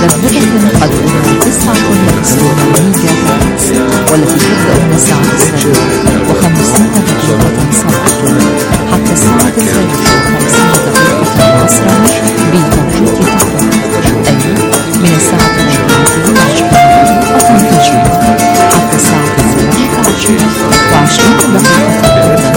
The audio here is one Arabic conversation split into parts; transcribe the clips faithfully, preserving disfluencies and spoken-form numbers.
مذبذبة قدرها تسعة وعشرين ميجا هرتز، والتي تبدأ من الساعة السابعة وخمسين دقيقة صباحا حتى الساعة الثالثة وخمسين دقيقة عصرا بتوقيت طهران، أي من الساعة الرابعة وعشرين دقيقة فجرا حتى الساعة الثالثة عشر وعشرين دقيقة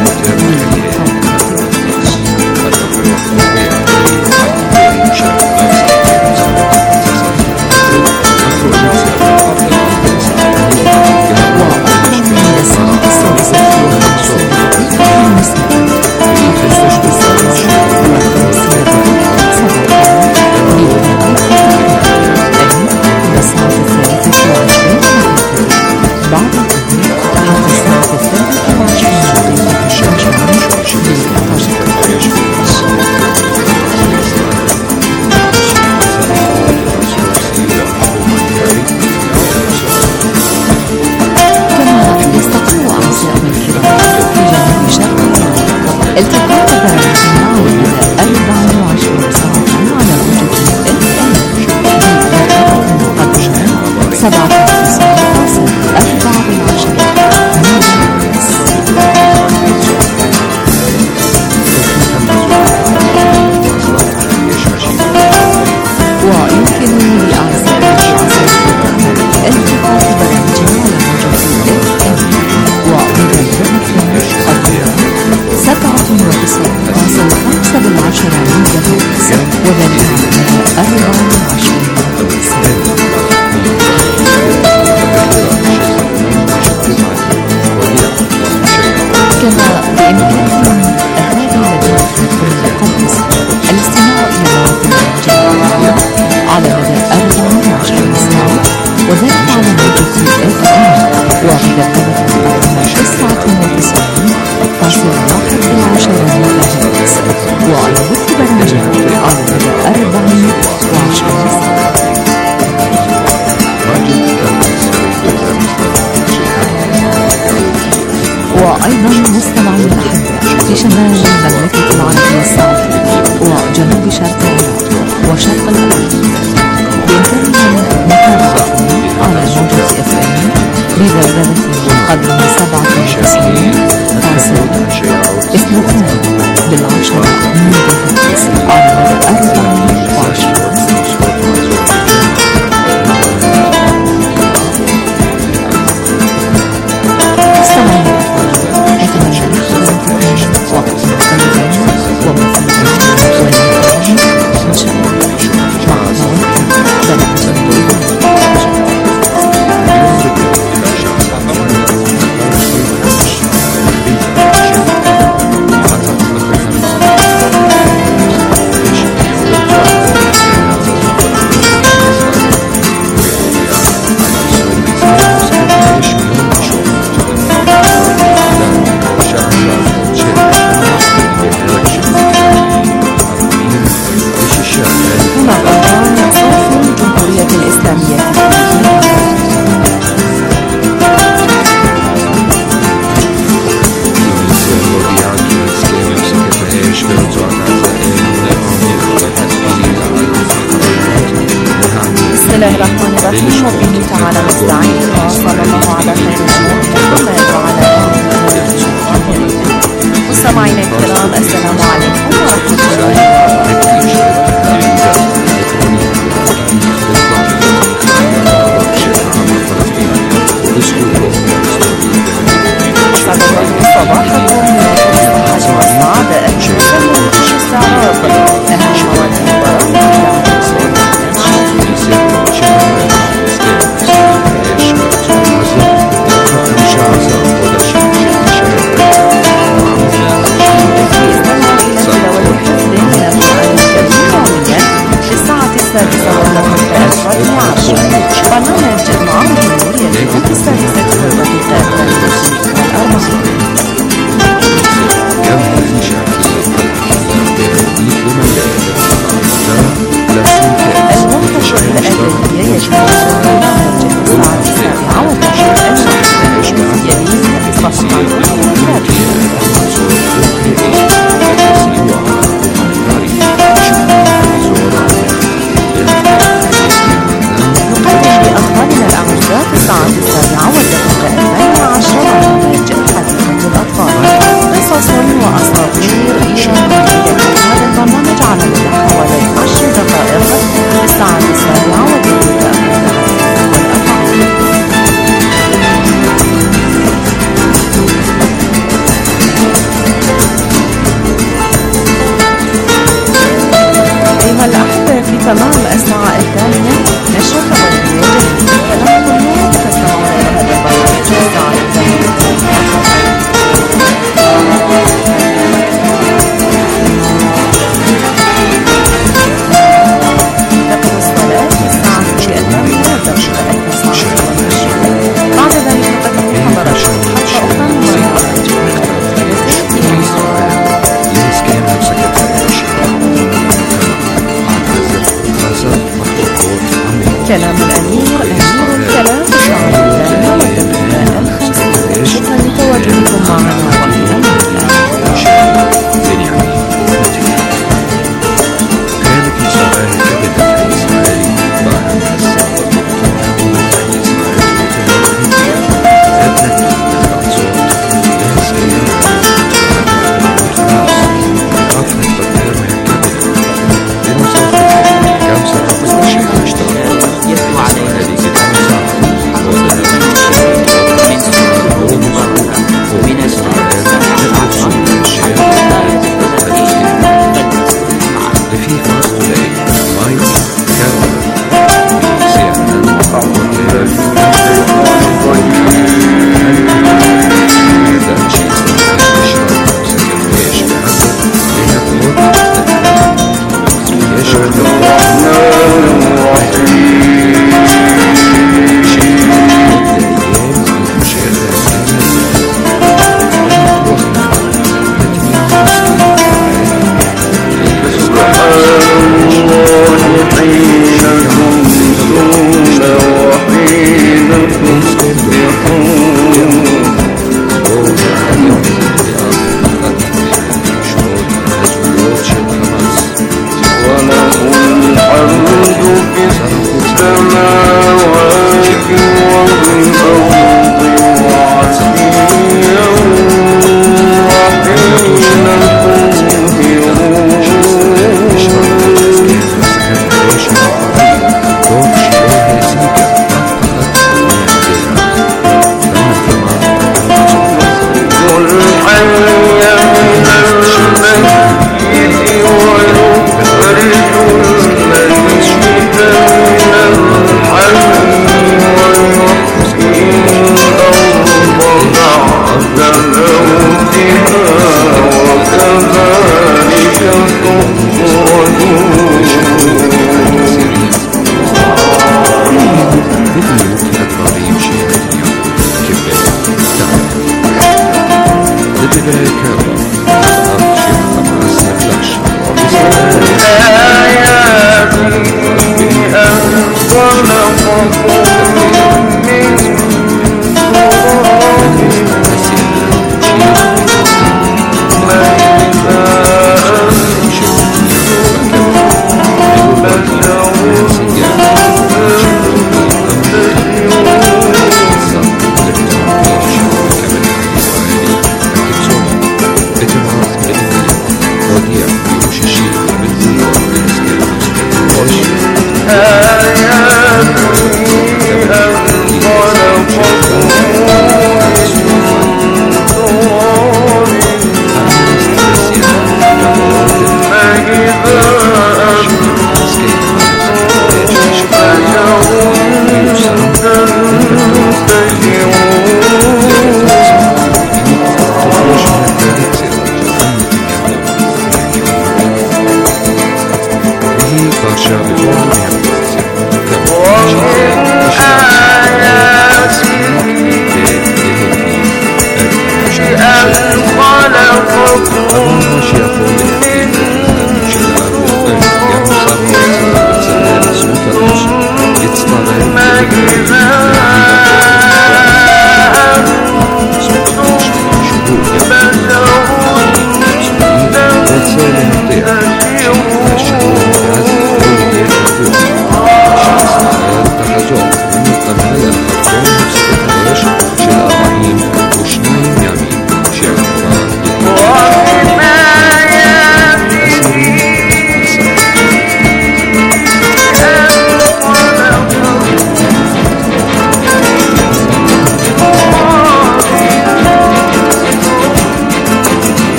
وأيضا مستمعي الأحبة في شمال المملكة العربية السعودية وجنوب شرق العراق وشرق الأردن بإمكانكم متابعتنا على موجة اف ام بذبذبة قدر سبعة وتسعين فاصلة اثنين بالعشرة ميجا هرتز على أربعة وعشرين. بسم الله الرحمن الرحيم وبه تعالى نستعين وصلى الله على خير محمد وعلى آله وصحبه. مستمعينا الكرام السلام عليكم ورحمة الله وبركاته. أسعد الله صباحكم بالصحة والسعادة. نسلم الاستعراض أهم مواد السادسة والأربعين وعشرة برنامج معارض النور يجب في السادسة والدقيقة والأربعين. المنتشر الأدبية يجب برنامج الساعة السابعة والعشرين يليه صفحة كلام الأمير أمير الكلام شعر الله والدقيقة الخمسين. شكرا لتواجدكم معنا وفي أمان الله. كانت مساواة كبدة الإسرائيلي ظاهرة من السابق وبالفعل إسرائيل الهندية أدت لخط صوت لها سيارة رفض تطويرها الكبدة لمسافة كم ساعة وعشرين اشتراك يتلو علينا ساعة وذهب من سورة مباركة من أسماء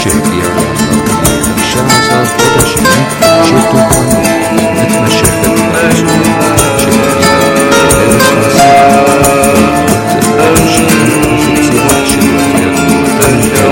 شهدي على الأرضية الشعر صار كل شيء شئت قانون نتمشى في الرسول شهدي لابس واسع وقلت شيء وفي سلاح شهدي وترجع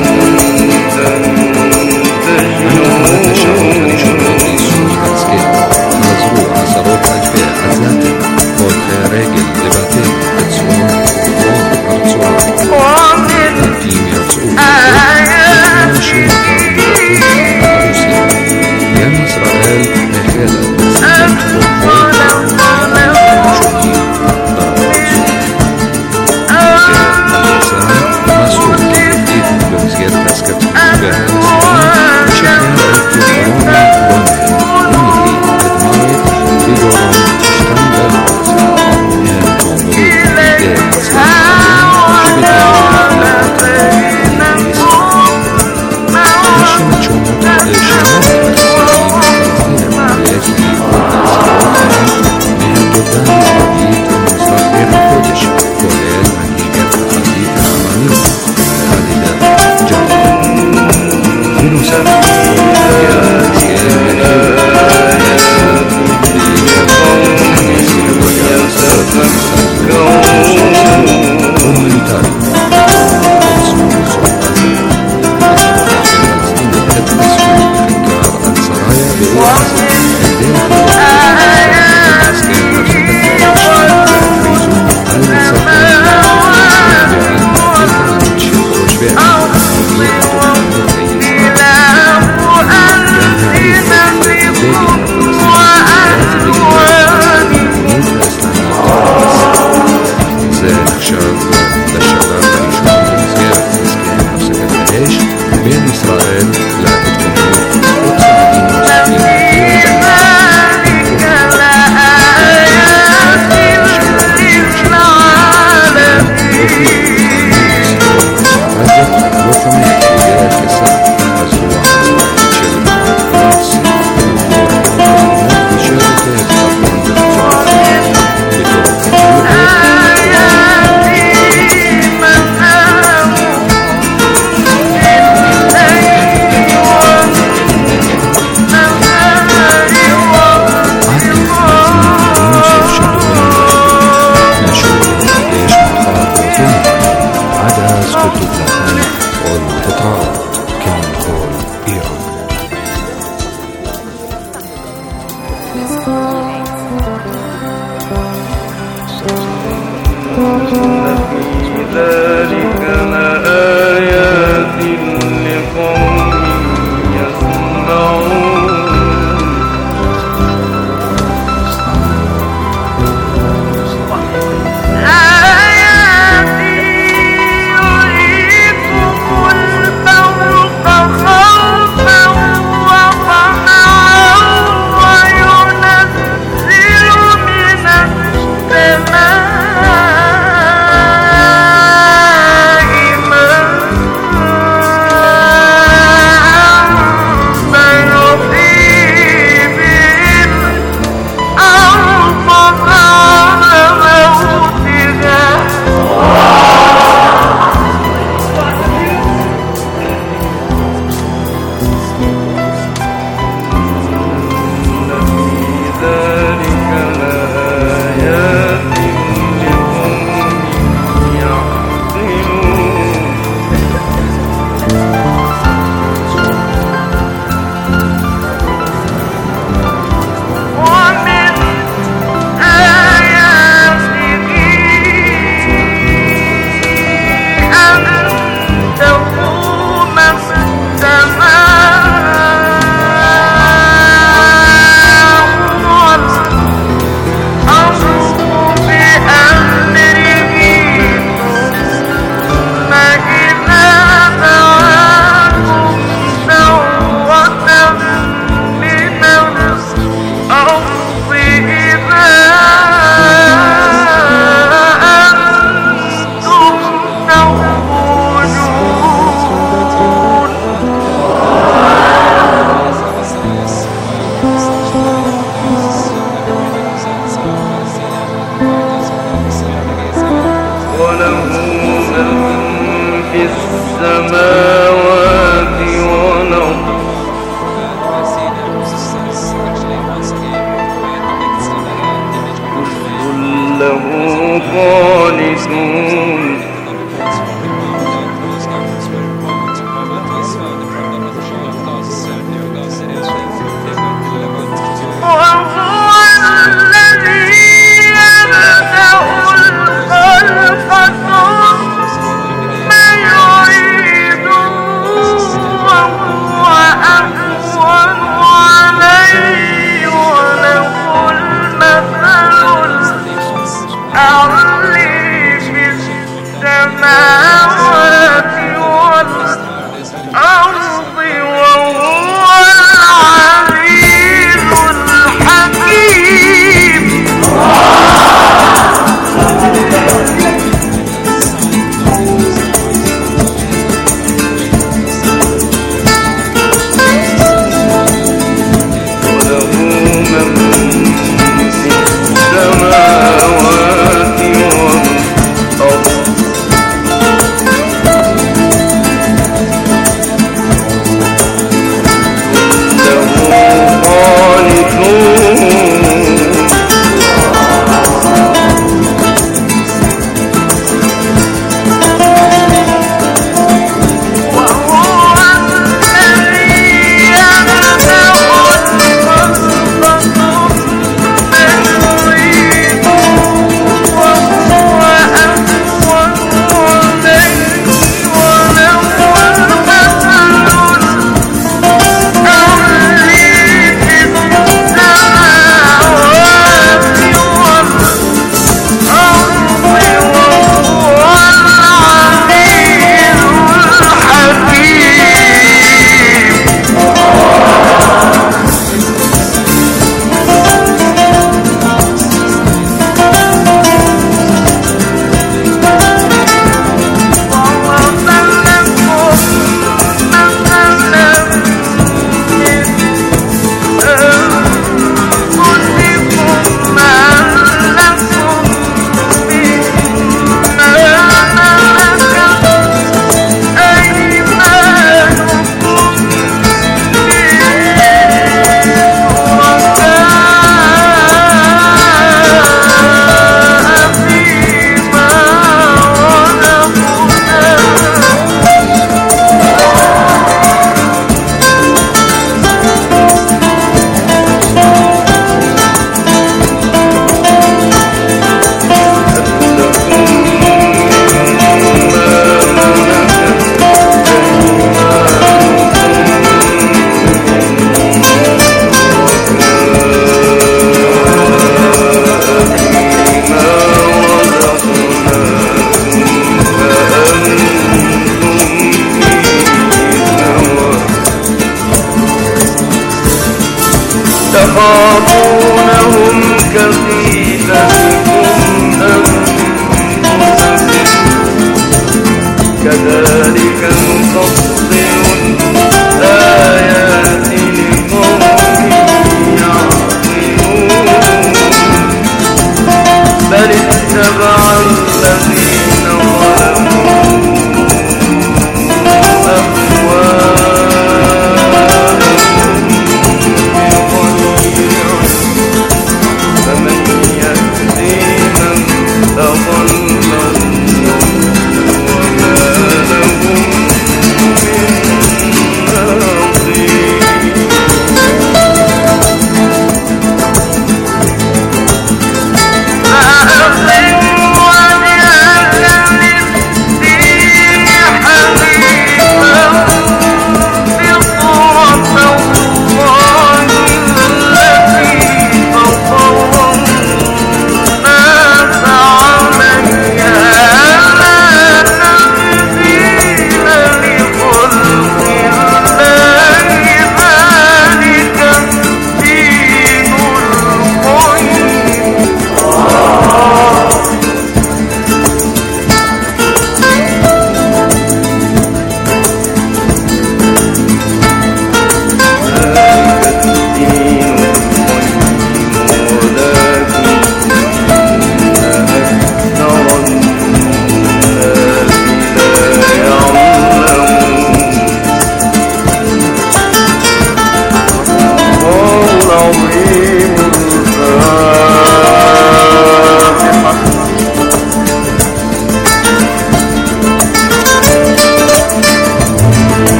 عندما تشعر أن شرطي صوت أسكت مزروع صاروخ الفئة عزاتي قلت راجل لباتي تسوان وطوان أرسوان التيم يرسول أنا شرطة لباتي أرسل يا إسرائيل مهلا نسيت وطوان شوكي ضرب أرسول مسؤول جديد بمسجد بسكت بها Thank you. تخافونهم كخيفتكم أنفسكم كذلك نفصل الآيات لقوم يعقلون بل اتبع الذين ظلموا أهواءهم بغير علم فمن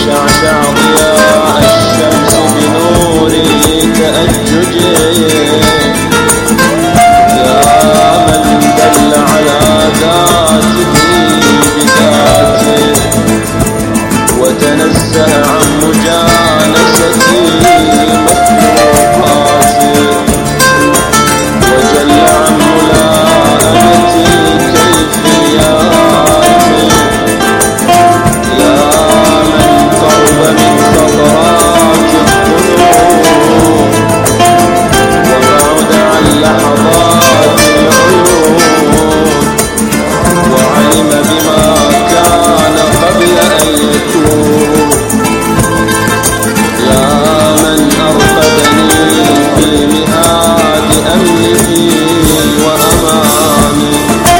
شعشع ضياء الشمس بنور تأججه يا من دل على ذاته بذاته وتنزه عن مجانسة مخلوقاته وجل عن ملائمة الكيفيات يا من قرب من خطرات القلوب وبعد عن لحظات العيون وعلم بما كان قبل أن يكون يا من أرقدني في مهاد أمنه وأمانه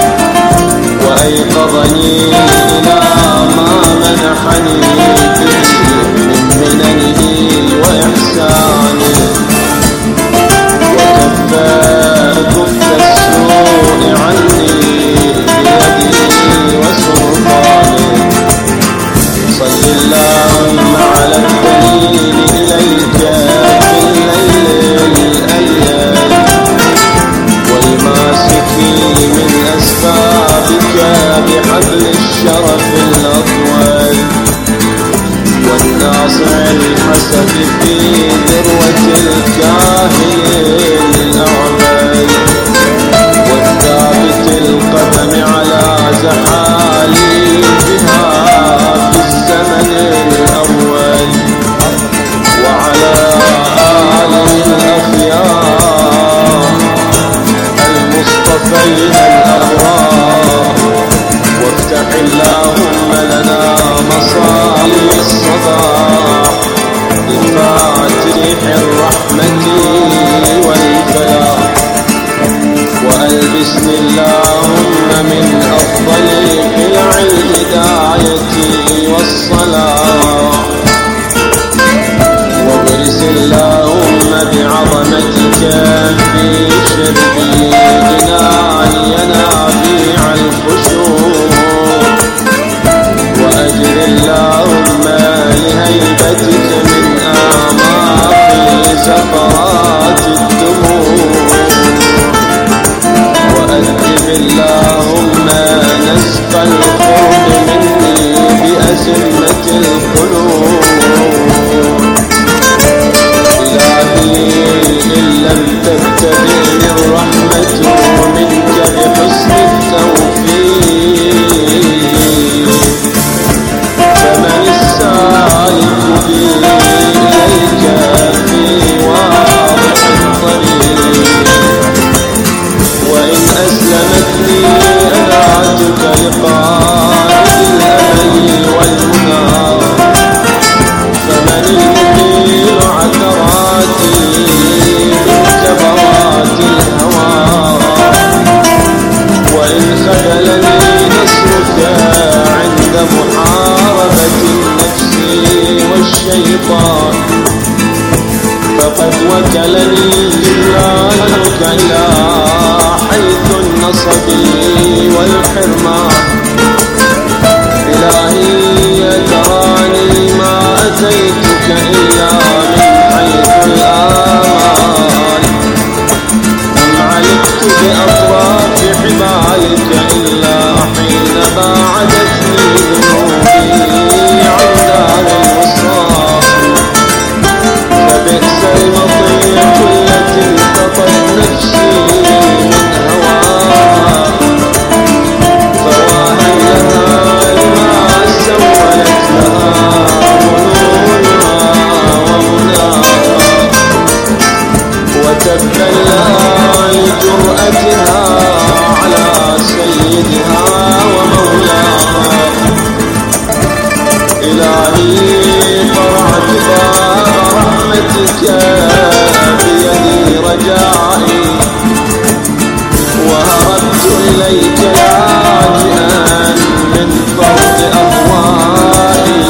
وأيقظني إلى ما منحني به من مننه وإحسانه وكفى كف السوء عني بيده وسلطانه صل اللهم على الدليل إليك في الليل الأليل والماسك من أسبابك بحبل الشرف الأطول والناصع الحسب في ذروة الكاهل الأعمى والثابت القدم على زحاليفها في الزمن الأول وعلى آله الأخيار المصطفين الأبرار وافتح اللهم لنا مصالح الصباح بفاتح الرحمة والفلاح وألبسني اللهم من أفضل قلع الهداية والصلاح وابرز اللهم بعظمتك في شربي جناني ينابيع الخشوع وأجر اللهم لهيبتك من آماقي زفرات الدموع وأذب اللهم نسق القرب مني بأزمة القلوب إلهي إن لم تبتدئني الرحمة منك بحسن التوفيق فمن السالك بي إليك في واضح الطريق وإن أسلمتني أنعتك لقائد الأمل والمنى فمن المقيم عثراتي من كبرات الهوى وإن خذلني نصرك عند محاربة النفس والشيطان فقد وكلني جبرانك إلى حيث النصب والحرمان إلهي تراني ما أتيتك إلا من حيث الآمال أم علقت بأطراف حبالك إلا حين باعدتني ذنوبي عن دار الوصال فبئس المطية التي انتقت نفسي من هواها فواها لها لما سولت لها ظنونها ومناها وتبا لها لجرأتها على سيدها ومولاها إلهي فرعت باب رحمتك بيدي رجائي وهربت إليك لاجئا من فوق أهوائي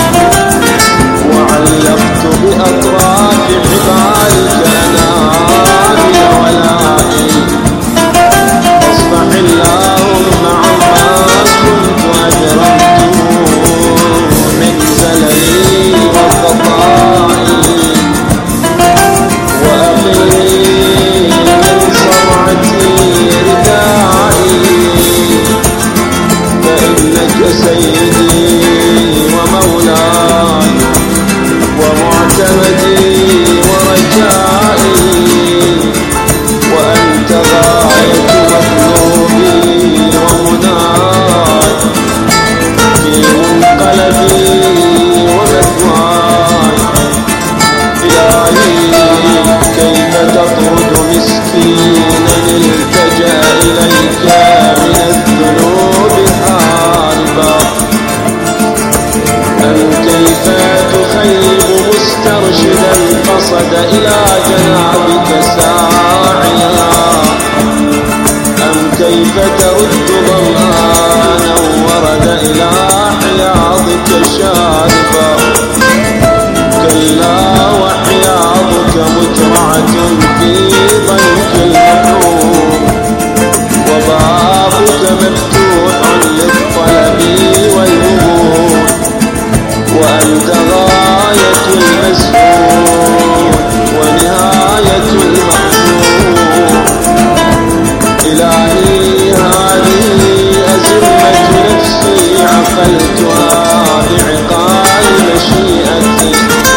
وعلقت بأطراف حبالك أنامي ولائي اصفح اللهم عما كنت أجرمت من زللي قصد إلى جنابك ساعيا أم كيف ترد ظمآنا ورد إلى حياضك شاربا كلا وحياضك مترعة في ضنك المحروم وبابك مفتوح للطلب والهبوط وأنت غاية المسؤول ونهاية المحبوب إلهي هذه أزمة نفسي عقلتها بعقال مشيئتي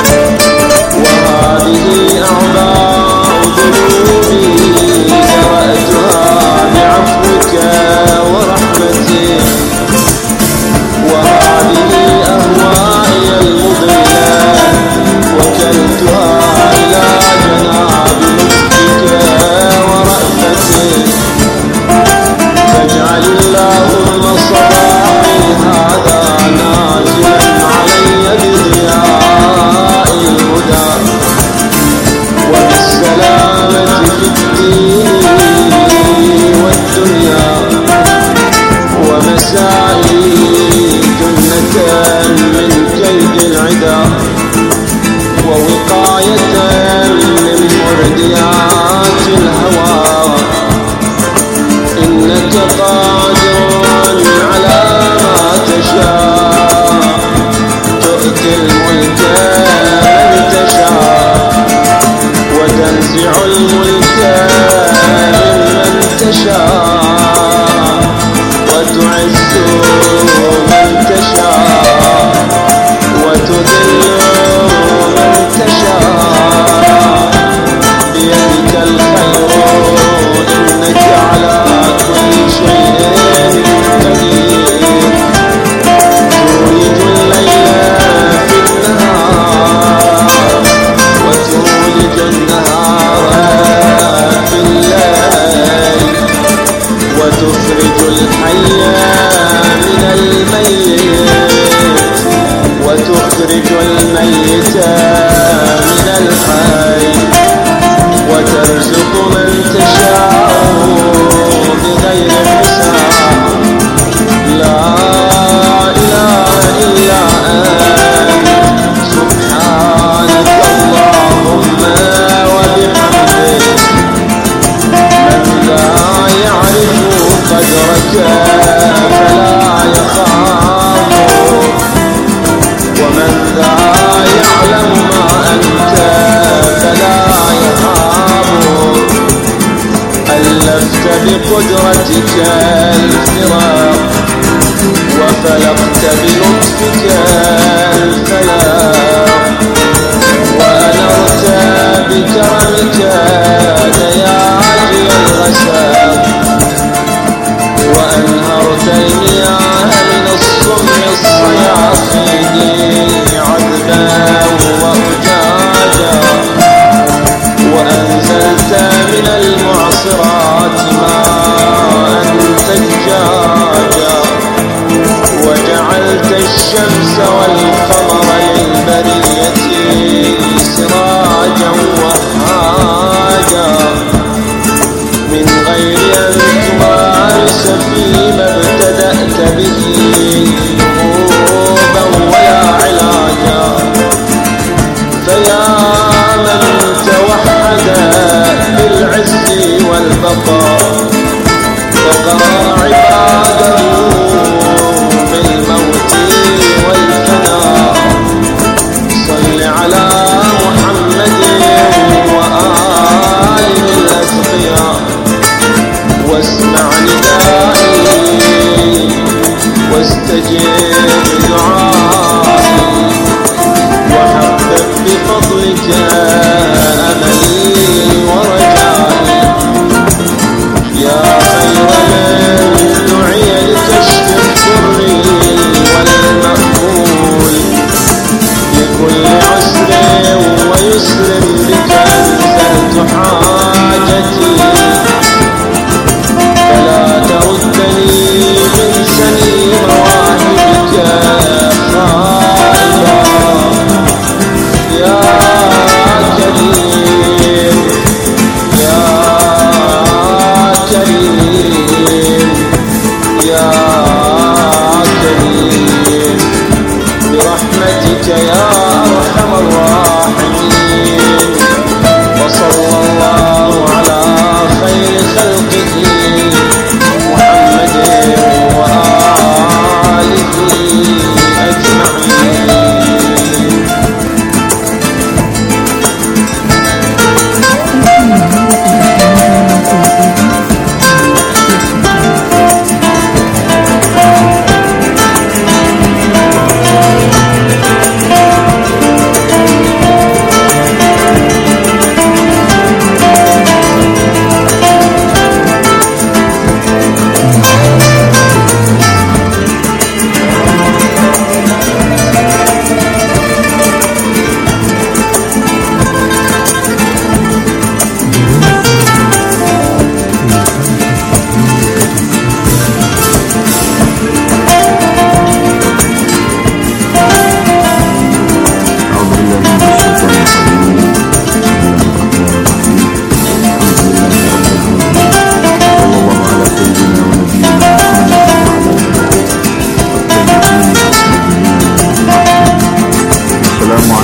وهذه أعباء ذنوبي درأتها بعفوك ورحمتك وهذه أهوائي المضلة وكلتها إلى جناب لطفك ورأفتك فاجعل اللهم صباحي هذا نازلا علي بضياء الهدى وبالسلامة في الدين والدنيا ومسائي جنة من كيد العدا ووقاية من مرديات الهوى إنك قادر على ما تشاء تؤتي الملك من تشاء وتنزع الملك ممن تشاء وتعز من تشاء وتذل من تشاء بيدك الخير إنك على كل شيء قدير تولج الليل في النهار وتولج النهار في الليل وتخرج الحي من الميت وتخرج الميت من الحي وترزق من تشاء بغير حساب لا إله إلا أنت سبحانك اللهم وبحمدك من لا يعرف قدرك فلا يخاف ومن لا يعلم ما أنت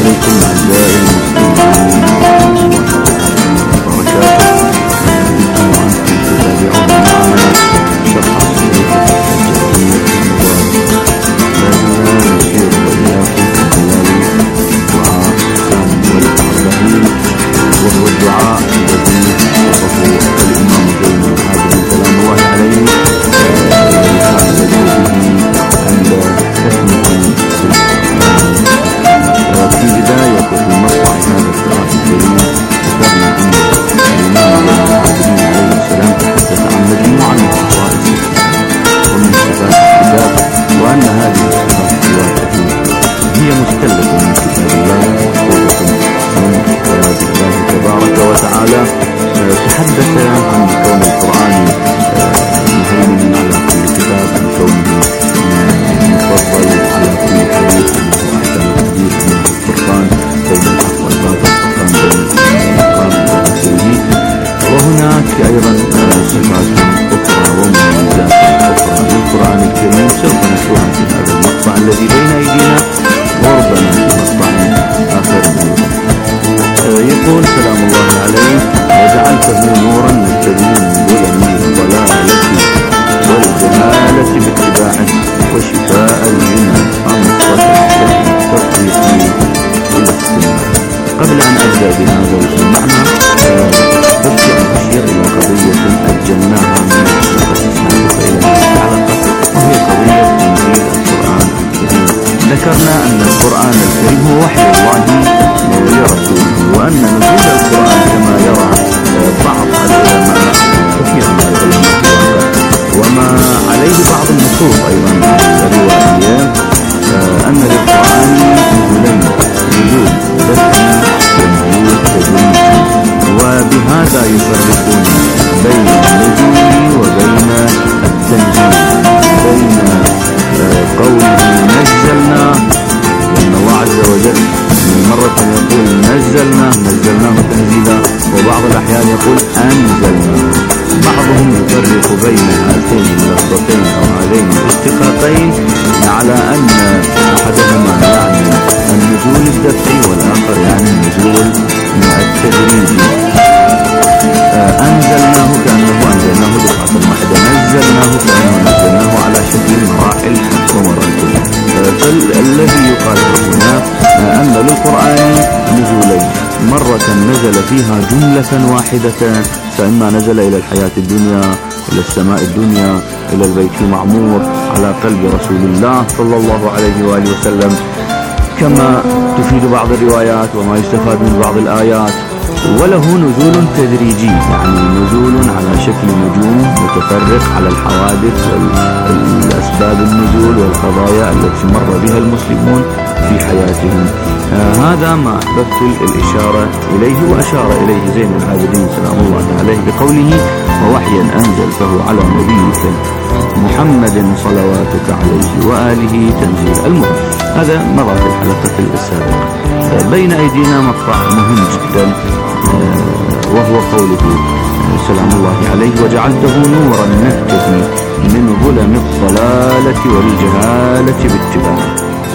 عليكم أعزائي المستمعين وبركاته. أنتم وأنتم تتابعون معنا شرح صحيفة الحجازية لا زال نسير وإياكم خلال دعاء الثامن والأربعين، وهو الدعاء الذي وصفه الإمام زين العابدين سلام الله عليه كان يدعو به عند تسمية في بداية وفي مطلع هذا الدعاء الكريم ذكرنا أن الإمام زين العابدين عليه السلام تحدث عن مجموعة من خصائص ومن صفات الكتاب، وأن هذه الصفات الواحدة هي مستلزمة من كتاب الله ومأخوذة من كتاب الله تبارك وتعالى. تحدث عن كون القرآن مهيمن على كل كتاب، عن كونه مفضل على كل حديث، أنه أحسن الحديث من الفرقان بين الحق والباطل، الفرقان بين القرآن ورسوله. وهناك أيضا صفات أخرى ومميزات أخرى للقرآن الكريم سوف نشوفها في هذا المقطع الذي بين أيدينا، وربما في مقطع آخر أيضا. يقول سلام الله عليه: وجعلته نورا نهتدي من ظلم الضلالة والجهالة باتباعه، وشفاء لمن أنصت بالتصديق إلى السنة. قبل أن أبدأ بهذا المعنى بدأت أن أشير إلى قضية أجلناها من الحلقة السابقة إلى هذه الحلقة، وهي قضية تنزيل القرآن الكريم. ذكرنا أن القرآن الكريم هو وحي الله لرسوله، وأن نزول القرآن كما يرى بعض العلماء، كثير من العلماء وما عليه بعض النصوص أيضا الرواية، أن للقرآن نزولين: نزول دفعي ونزول تدريجي، وبهذا يفرقون بين النزول وبين التنزيل، بين قوله نزلنا، لأن الله عز وجل مرة يقول نزلنا نزلناه تنزيلا، وبعض الأحيان يقول أنزلنا. بعضهم يفرق بين هاتين اللفظتين أو هذين الاشتقاقين على أن أحدهما يعني النزول الدفعي والآخر يعني النزول التدريجي. أنزلناه كأنه أنزلناه دفعة واحدة، نزلناه كأنه نزلناه على شكل مراحل ومراحل. فالذي يقال هنا أن للقرآن نزولين: مرة نزل فيها جملة واحدة، فإما نزل إلى الحياة الدنيا، إلى السماء الدنيا، إلى البيت المعمور على قلب رسول الله صلى الله عليه وآله وسلم، كما تفيد بعض الروايات وما يستفاد من بعض الآيات. وله نزول تدريجي، يعني نزول على شكل نجوم متفرق على الحوادث والأسباب النزول والقضايا التي مر بها المسلمون في حياتهم. آه هذا ما أحببت الإشارة إليه، وأشار إليه زين العابدين سلام الله عليه بقوله: ووحيا أنزلته على نبيك محمد صلواتك عليه وآله تنزيل. المهم هذا مضى في الحلقة السابقة. آه بين أيدينا مقطع مهم جدا، آه وهو قوله سلام الله عليه: وجعلته نورا نهتدي من ظلم الضلالة والجهالة باتباعه،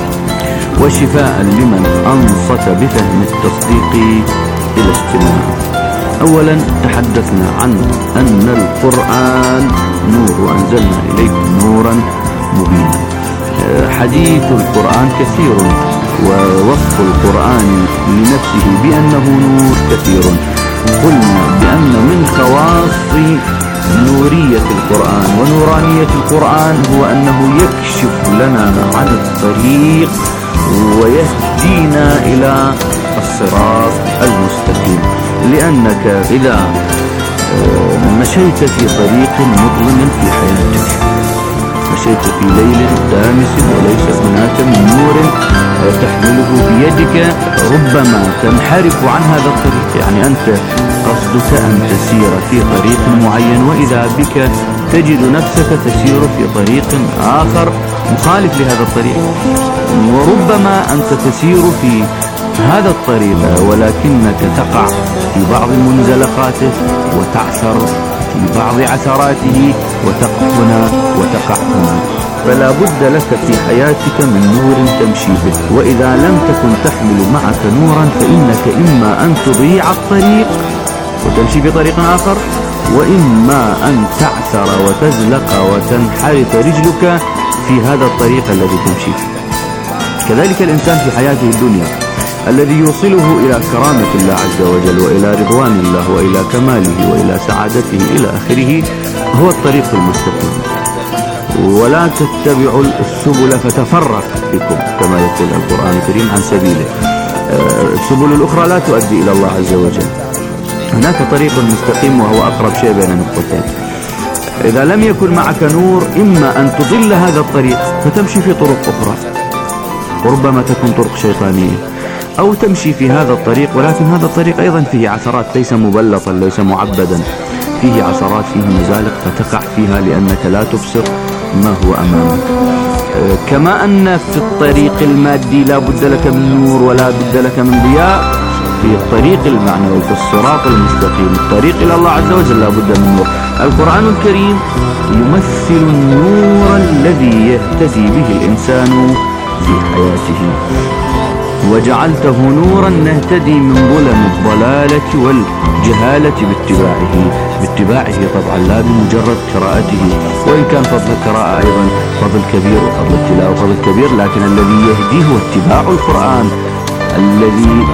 وشفاء لمن أنصت بفهم التصديق إلى استماع. أولا تحدثنا عن أن القرآن نور، وأنزلنا إليكم نورا مبينا. حديث القرآن كثير، ووصف القرآن لنفسه بأنه نور كثير. قلنا بأن من خواص نورية القرآن ونورانية القرآن هو أنه يكشف لنا عن الطريق ويهدينا إلى الصراط المستقيم. لأنك إذا مشيت في طريق مظلم في حياتك، مشيت في ليل دامس وليس هناك من نور تحمله بيدك، ربما تنحرف عن هذا الطريق. يعني أنت قصدك أن تسير في طريق معين، وإذا بك تجد نفسك تسير في طريق آخر مخالف لهذا الطريق. وربما أنت تسير في هذا الطريق ولكنك تقع في بعض منزلقاته وتعثر في بعض عثراته، وتقع هنا وتقع هنا. فلا بد لك في حياتك من نور تمشي به، وإذا لم تكن تحمل معك نورا فإنك إما أن تضيع الطريق وتمشي في طريق آخر، وإما أن تعثر وتزلق وتنحرف رجلك في هذا الطريق الذي تمشي فيه. كذلك الإنسان في حياته الدنيا الذي يوصله إلى كرامة الله عز وجل وإلى رضوان الله وإلى كماله وإلى سعادته إلى آخره هو الطريق المستقيم. ولا تتبعوا السبل فتفرق بكم كما يقول القرآن الكريم عن سبيله. السبل الأخرى لا تؤدي إلى الله عز وجل. هناك طريق مستقيم وهو أقرب شيء بين النقطتين. إذا لم يكن معك نور إما أن تضل هذا الطريق فتمشي في طرق أخرى وربما تكون طرق شيطانية، أو تمشي في هذا الطريق ولكن هذا الطريق أيضا فيه عثرات، ليس مبلطا ليس معبدا، فيه عثرات فيه مزالق فتقع فيها لأنك لا تبصر ما هو أمامك. كما أن في الطريق المادي لا بد لك من نور ولا بد لك من ضياء، في الطريق المعنوي في الصراط المستقيم الطريق إلى الله عز وجل لا بد من نور. القرآن الكريم يمثل النور الذي يهتدي به الإنسان في حياته. وجعلته نورا نهتدي من ظلم الضلالة والجهالة باتباعه باتباعه طبعا لا بمجرد قراءته، وإن كان فضل القراءة أيضا فضل كبير وفضل التلاوة فضل كبير، لكن الذي يهديه هو اتباع القرآن، الذي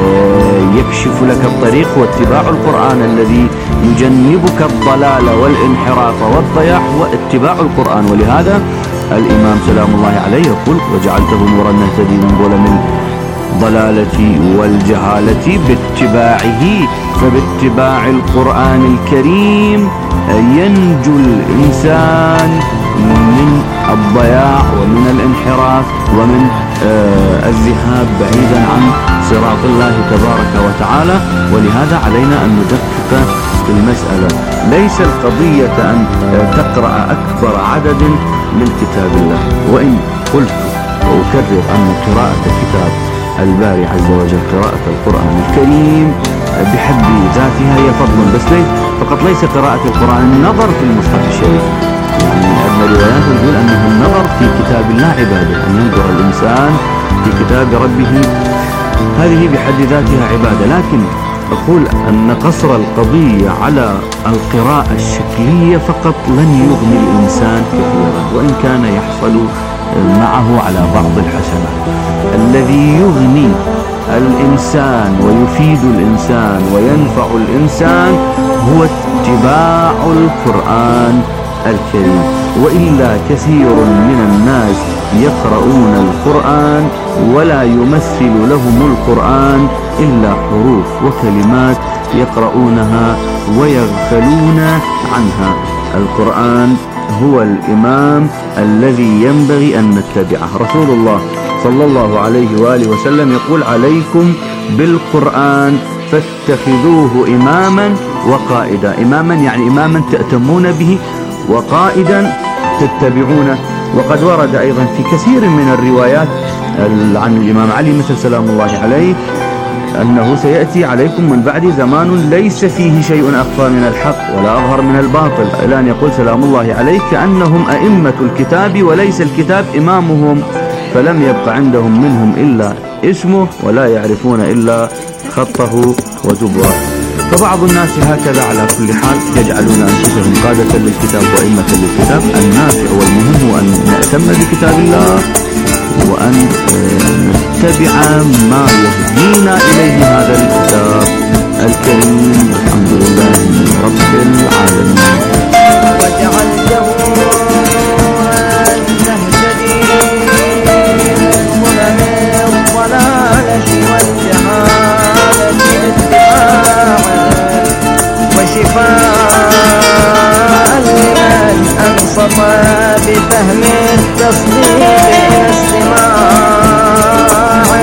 يكشف لك الطريق واتباع القرآن، الذي يجنبك الضلال والانحراف والضياع واتباع القرآن. ولهذا الإمام سلام الله عليه يقول وجعلته نورا نهتدي من ظلم الضلالة والجهالة باتباعه. فباتباع القرآن الكريم ينجو الإنسان من الضياع ومن الانحراف ومن آه الذهاب بعيدا عن صراط الله تبارك وتعالى. ولهذا علينا أن ندقق في المسألة. ليس القضية أن تقرأ أكبر عدد من كتاب الله، وإن قلت وأكرر أن قراءة كتاب الباري عز وجل قراءة القرآن الكريم بحد ذاتها هي فضل، بس ليس فقط ليس قراءة القرآن، النظر في المصحف الشريف. يعني أن الروايات تقول أنه النظر في كتاب الله عبادة، أن ينظر الإنسان في كتاب ربه هذه بحد ذاتها عبادة. لكن أقول أن قصر القضية على القراءة الشكلية فقط لن يغني الإنسان كثيرا، وإن كان يحصل معه على بعض الحسنات. الذي يغني الإنسان ويفيد الإنسان وينفع الإنسان هو اتباع القرآن الكريم. وإلا كثير من الناس يقرؤون القرآن ولا يمثل لهم القرآن إلا حروف وكلمات يقرؤونها ويغفلون عنها. القرآن هو الإمام الذي ينبغي أن نتبعه. رسول الله صلى الله عليه وآله وسلم يقول عليكم بالقرآن فاتخذوه إماما وقائدا. إماما يعني إماما تأتمون به، وقائدا تتبعونه. وقد ورد أيضا في كثير من الروايات عن الإمام علي مثل سلام الله عليه أنه سيأتي عليكم من بعد زمان ليس فيه شيء أخفى من الحق ولا أظهر من الباطل، إلى أن يقول سلام الله عليه كأنهم أئمة الكتاب وليس الكتاب إمامهم، فلم يبق عندهم منهم إلا اسمه ولا يعرفون إلا خطه وزبره. فبعض الناس هكذا على كل حال يجعلون أنفسهم قادة للكتاب وأئمة للكتاب. النافع والمهم هو أن نهتم بكتاب الله وأن نتبع ما يهدينا إليه هذا الكتاب الكريم. الحمد لله رب العالمين. وجعلته نهتدي ظلم الضلالة والجهالة اتباعا وشفاء لمن أنصت بفهم التصديق استماعا.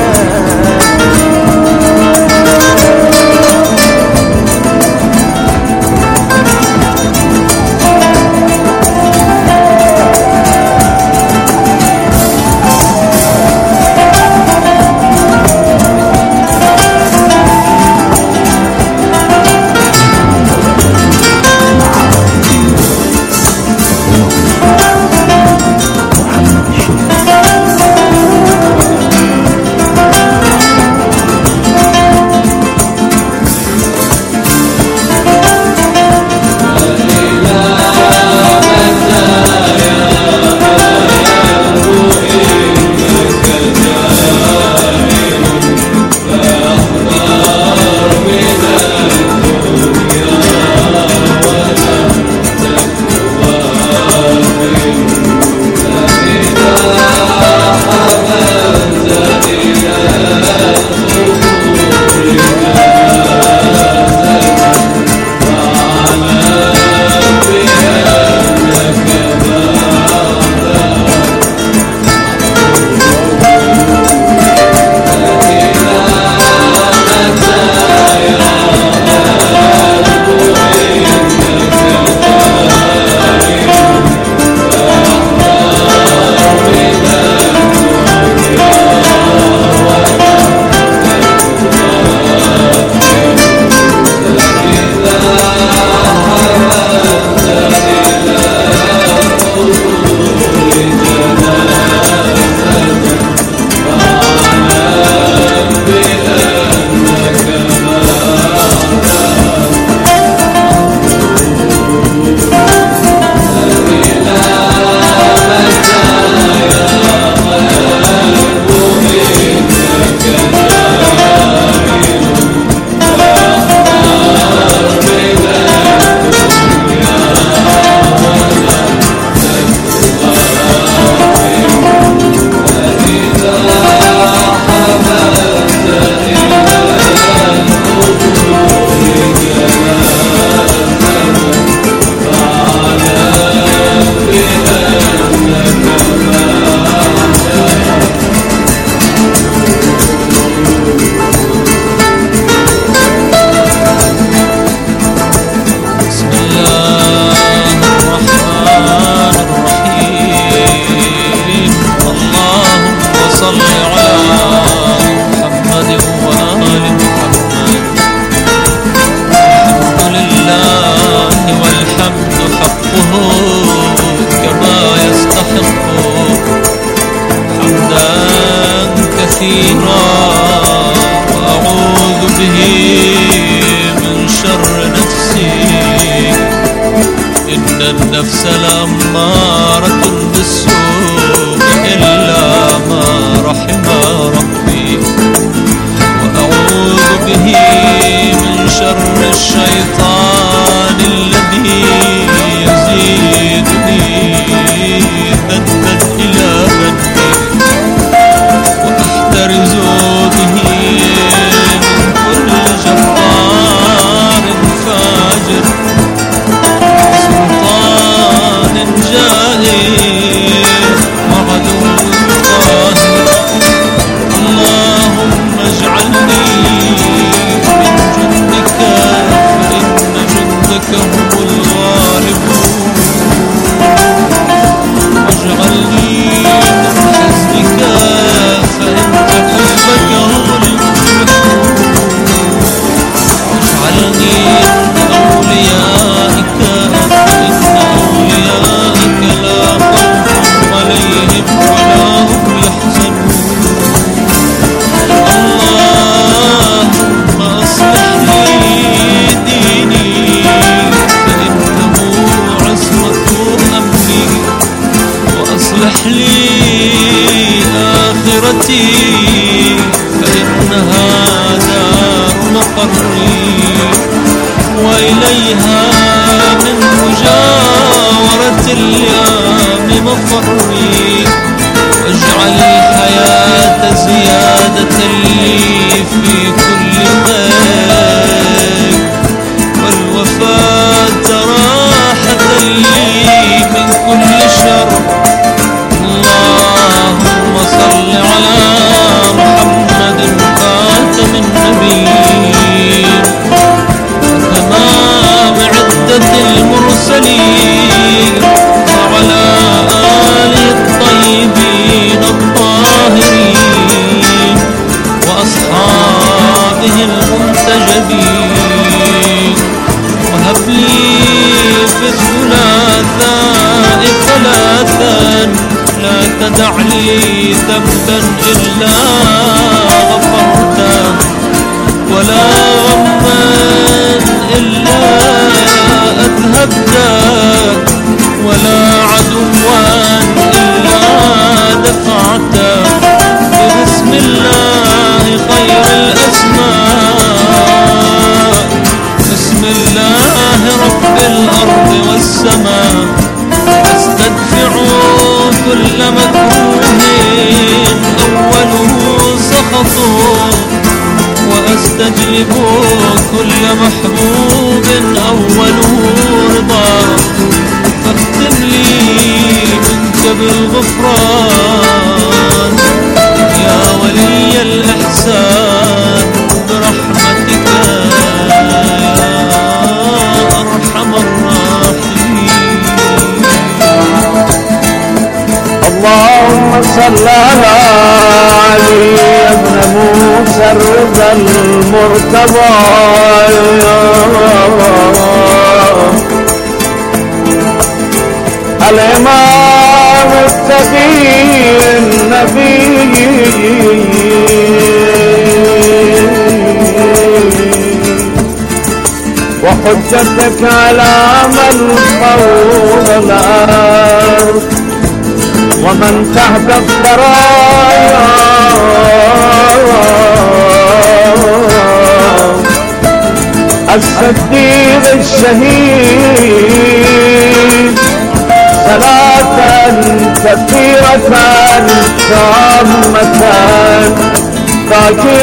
به من شر نفسي إن النفس لأمارة بالسوء إلا ما رحم ربي وأعوذ به من شر الشيطان الذي يزيدني ذنبا إلى ذنبي وأحترز به من كل جبار فاجر سلطان جائر وعدو ظاهر اللهم اجعلني من جندك فإن جندك هم الغالبون واجعلني من حزبك فإن حزبك هم المفلحون واجعلني من أوليائك فإن أوليائك لا خوف عليهم ولا هم يحزنون اللهم أصلح لي ديني فإنه عصمة أمري وأصلح لي آخرتي فإنها دار مقري وإليها من مجاورة اليام مفري واجعل الحياة زيادة لي في كل خير والوفاة راحة لي من كل شر اللهم صل على محمد خاتم النبيين وتمام عدة المرسلين وعلى آله الطيبين الطاهرين وأصحابه المنتجبين وهب لي في الثلاثاء ثلاثا لا تدع لي ذنبا إلا غفرته ولا غما إلا أذهبته ولا عدوا إلا دفعته بسم الله خير الأسماء بسم الله رب الأرض والسماء أستدفع كل مكروه أوله سخط وأستجلب كل محبوب أوله رضا فاختم لي منك بالغفران يا ولي الإحسان برحمتك يا أرحم الراحمين اللهم صل على علي بن موسى الرضا المرتضى الإمام التقي النبي وحجتك على من فوق الأرض ومن تحت الثرايا الصديق الشهيد صلاة كثيرة تامة باقية